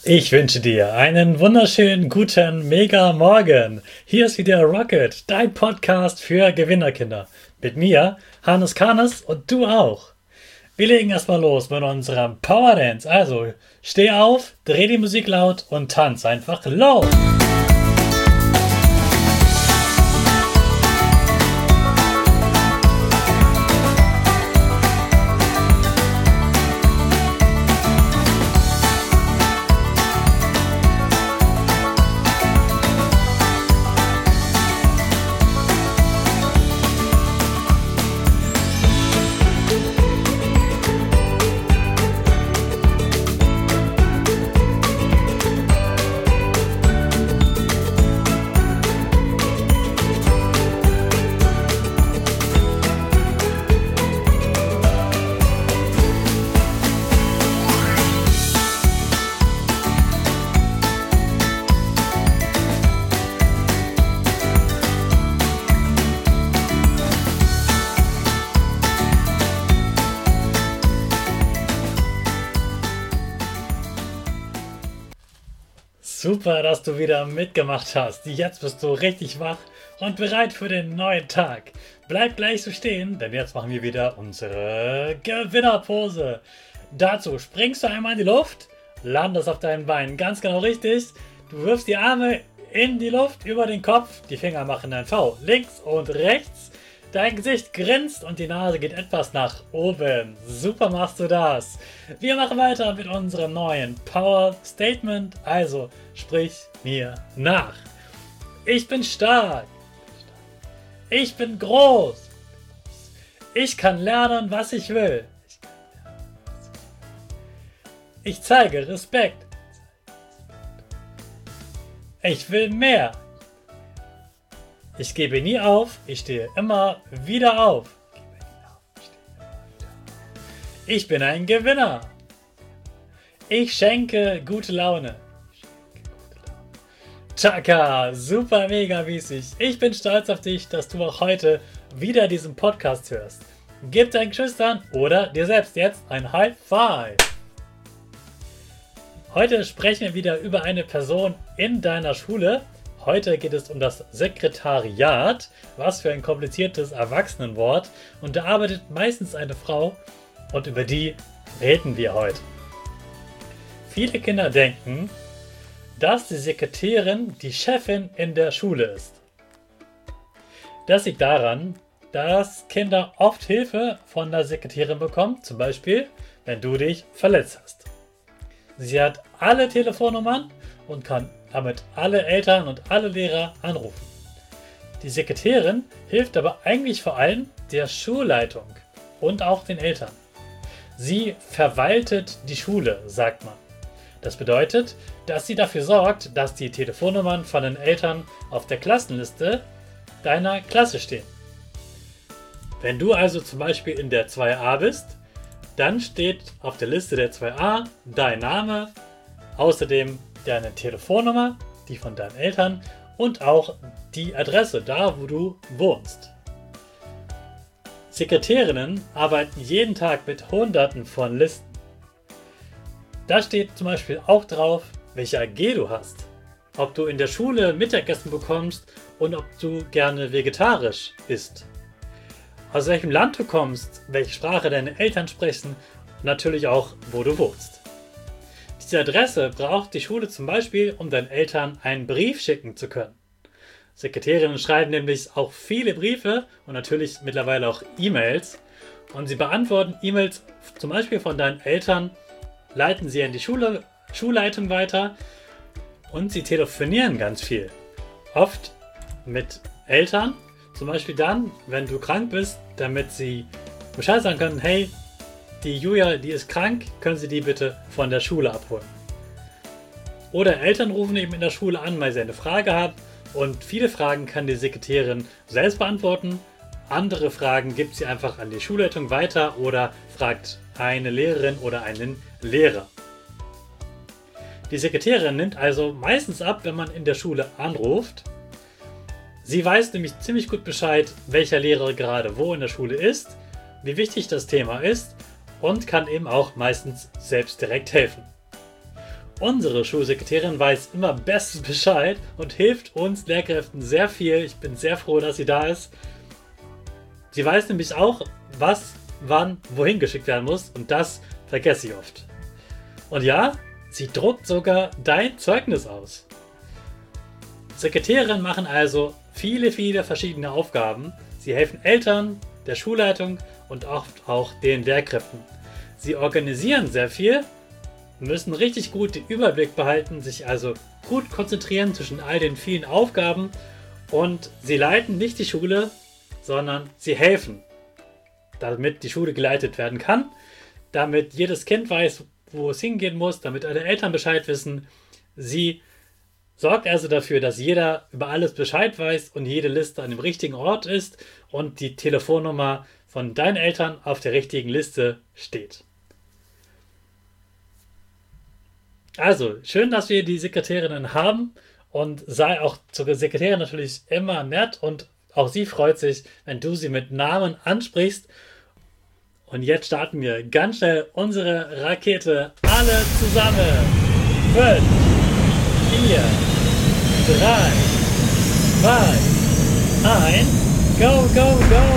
Ich wünsche dir einen wunderschönen guten Mega-Morgen. Hier ist wieder Rocket, dein Podcast für Gewinnerkinder. Mit mir, Hannes Karnes, und du auch. Wir legen erstmal los mit unserem Power Dance. Also, steh auf, dreh die Musik laut und tanz einfach los. Super, dass du wieder mitgemacht hast. Jetzt bist du richtig wach und bereit für den neuen Tag. Bleib gleich so stehen, denn jetzt machen wir wieder unsere Gewinnerpose. Dazu springst du einmal in die Luft, landest auf deinen Beinen ganz genau richtig. Du wirfst die Arme in die Luft über den Kopf, die Finger machen ein V links und rechts. Dein Gesicht grinst und die Nase geht etwas nach oben. Super machst du das. Wir machen weiter mit unserem neuen Power Statement. Also sprich mir nach. Ich bin stark. Ich bin groß. Ich kann lernen, was ich will. Ich zeige Respekt. Ich will mehr. Ich gebe nie auf, ich stehe immer wieder auf. Ich bin ein Gewinner. Ich schenke gute Laune. Chaka, super mega mäßig. Ich bin stolz auf dich, dass du auch heute wieder diesen Podcast hörst. Gib deinen Geschwistern oder dir selbst jetzt ein High Five. Heute sprechen wir wieder über eine Person in deiner Schule. Heute geht es um das Sekretariat, was für ein kompliziertes Erwachsenenwort, und da arbeitet meistens eine Frau und über die reden wir heute. Viele Kinder denken, dass die Sekretärin die Chefin in der Schule ist. Das liegt daran, dass Kinder oft Hilfe von der Sekretärin bekommen, zum Beispiel, wenn du dich verletzt hast. Sie hat alle Telefonnummern und kann damit alle Eltern und alle Lehrer anrufen. Die Sekretärin hilft aber eigentlich vor allem der Schulleitung und auch den Eltern. Sie verwaltet die Schule, sagt man. Das bedeutet, dass sie dafür sorgt, dass die Telefonnummern von den Eltern auf der Klassenliste deiner Klasse stehen. Wenn du also zum Beispiel in der 2a bist, dann steht auf der Liste der 2a dein Name, außerdem deine Telefonnummer, die von deinen Eltern, und auch die Adresse, da wo du wohnst. Sekretärinnen arbeiten jeden Tag mit Hunderten von Listen. Da steht zum Beispiel auch drauf, welche AG du hast, ob du in der Schule Mittagessen bekommst und ob du gerne vegetarisch isst, aus welchem Land du kommst, welche Sprache deine Eltern sprechen und natürlich auch, wo du wohnst. Diese Adresse braucht die Schule zum Beispiel, um deinen Eltern einen Brief schicken zu können. Sekretärinnen schreiben nämlich auch viele Briefe und natürlich mittlerweile auch E-Mails. Und sie beantworten E-Mails zum Beispiel von deinen Eltern, leiten sie an die Schulleitung weiter und sie telefonieren ganz viel. Oft mit Eltern, zum Beispiel dann, wenn du krank bist, damit sie Bescheid sagen können, hey, die Julia, die ist krank, können Sie die bitte von der Schule abholen. Oder Eltern rufen eben in der Schule an, weil sie eine Frage haben, und viele Fragen kann die Sekretärin selbst beantworten. Andere Fragen gibt sie einfach an die Schulleitung weiter oder fragt eine Lehrerin oder einen Lehrer. Die Sekretärin nimmt also meistens ab, wenn man in der Schule anruft. Sie weiß nämlich ziemlich gut Bescheid, welcher Lehrer gerade wo in der Schule ist, wie wichtig das Thema ist und kann eben auch meistens selbst direkt helfen. Unsere Schulsekretärin weiß immer bestens Bescheid und hilft uns Lehrkräften sehr viel. Ich bin sehr froh, dass sie da ist. Sie weiß nämlich auch, was, wann, wohin geschickt werden muss und das vergesse ich oft. Und ja, sie druckt sogar dein Zeugnis aus. Sekretärinnen machen also viele verschiedene Aufgaben. Sie helfen Eltern, der Schulleitung und oft auch den Lehrkräften. Sie organisieren sehr viel, müssen richtig gut den Überblick behalten, sich also gut konzentrieren zwischen all den vielen Aufgaben und sie leiten nicht die Schule, sondern sie helfen, damit die Schule geleitet werden kann, damit jedes Kind weiß, wo es hingehen muss, damit alle Eltern Bescheid wissen. Sie sorgt also dafür, dass jeder über alles Bescheid weiß und jede Liste an dem richtigen Ort ist und die Telefonnummer von deinen Eltern auf der richtigen Liste steht. Also, schön, dass wir die Sekretärinnen haben und sei auch zur Sekretärin natürlich immer nett und auch sie freut sich, wenn du sie mit Namen ansprichst. Und jetzt starten wir ganz schnell unsere Rakete alle zusammen. 5, 4, 3, 2, 1, go, go, go!